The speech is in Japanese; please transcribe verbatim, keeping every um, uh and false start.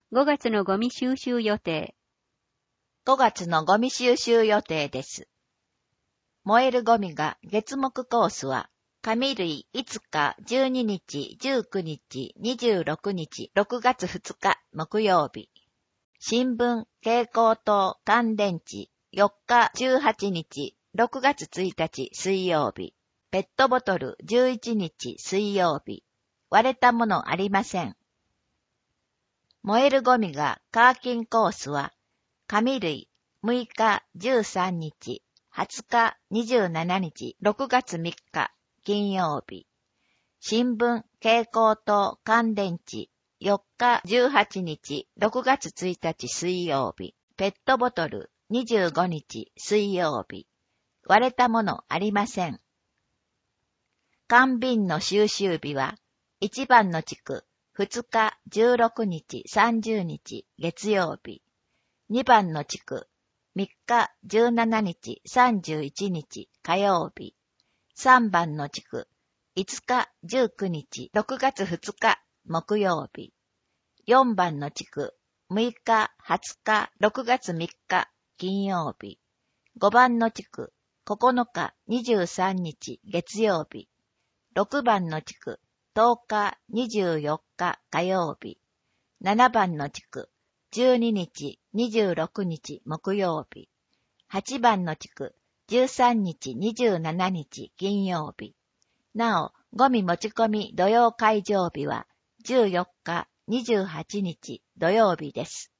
ごがつのゴミ収集予定。 ごがつのゴミ収集予定です。燃えるゴミが月木コースは、紙類いつか、じゅうににち、じゅうくにち、にじゅうろくにち、ろくがつふつか木曜日。新聞、蛍光灯、乾電池、よっか、じゅうはちにち、ろくがつついたち水曜日。ペットボトルじゅういちにち水曜日。割れたものありません。燃えるゴミがカーキンコースは、紙類むいか、じゅうさんにち、はつか、にじゅうしちにち、ろくがつみっか、金曜日。新聞、蛍光灯、乾電池、よっか、じゅうはちにち、ろくがつついたち水曜日。ペットボトルにじゅうごにち水曜日。割れたものありません。缶瓶の収集日は、いちばんの地区、ふつか、じゅうろくにち、さんじゅうにち、月曜日。にばんの地区、みっか、じゅうしちにち、さんじゅういちにち、火曜日。さんばんの地区、いつか、じゅうくにち、ろくがつふつか、木曜日。よんばんの地区、むいか、はつか、ろくがつみっか、金曜日。ごばんの地区、ここのか、にじゅうさんにち、月曜日。ろくばんの地区、とおか、にじゅうよっか、火曜日。ななばんの地区、じゅうににち、にじゅうろくにち、木曜日。はちばんの地区、じゅうさんにち、にじゅうしちにち、金曜日。なお、ゴミ持ち込み土曜開場日は、じゅうよっか、にじゅうはちにち、土曜日です。